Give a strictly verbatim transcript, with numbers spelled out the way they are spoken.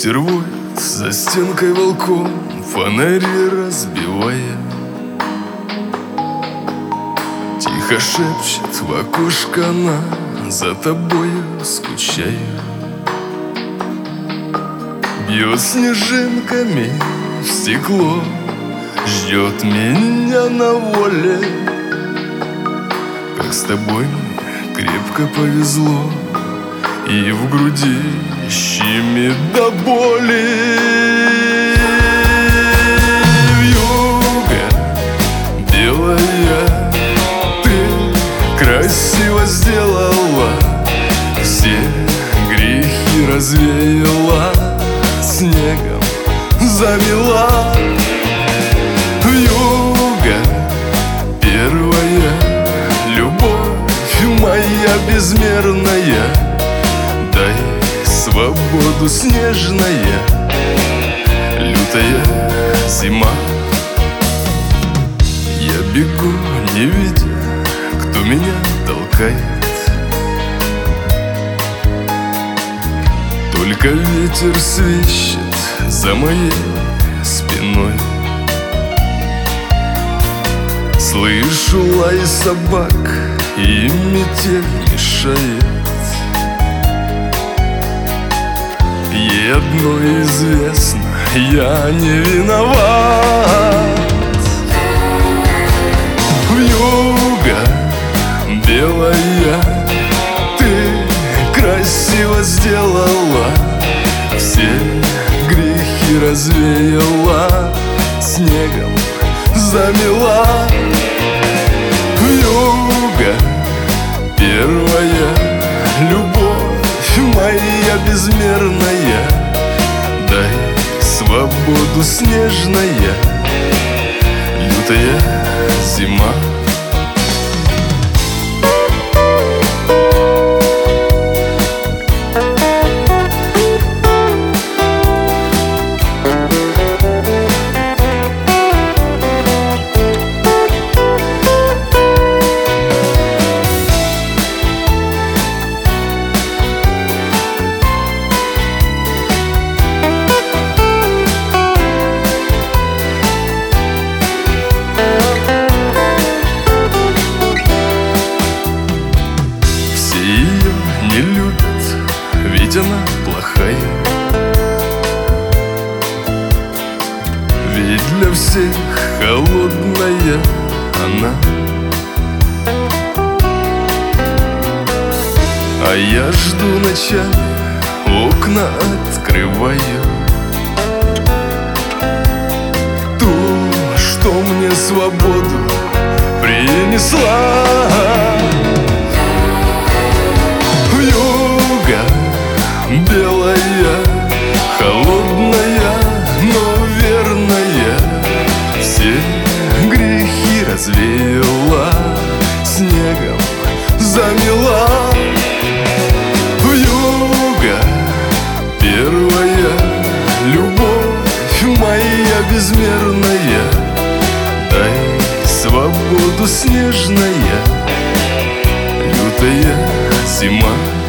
Ветер воет за стенкой волком, фонари разбивая. Тихо шепчет в окошко она: за тобою скучаю. Бьет снежинками в стекло, ждет меня на воле. Как с тобой мне крепко повезло, и в груди щемит до боли. Вьюга белая, ты красиво сделала, все грехи развеяла, снегом замела. Вьюга первая, любовь моя безмерная, дай свободу снежная, лютая зима. Я бегу, не видя, кто меня толкает. Только ветер свищет за моей спиной. Слышу лай собак, и метель мешает. Ей одно известно: я не виноват. Вьюга белая, ты красиво сделала, все грехи развеяла, снегом замела. Вьюга первая, любовь моя безмерная, дай свободу снежная, лютая зима. Не любят, ведь она плохая. Ведь для всех холодная она. А я жду ночами, окна открываю. То, что мне свободу принесла. Белая, холодная, но верная, все грехи развеяла, снегом замела. Вьюга первая, любовь моя безмерная, дай свободу снежная, лютая зима.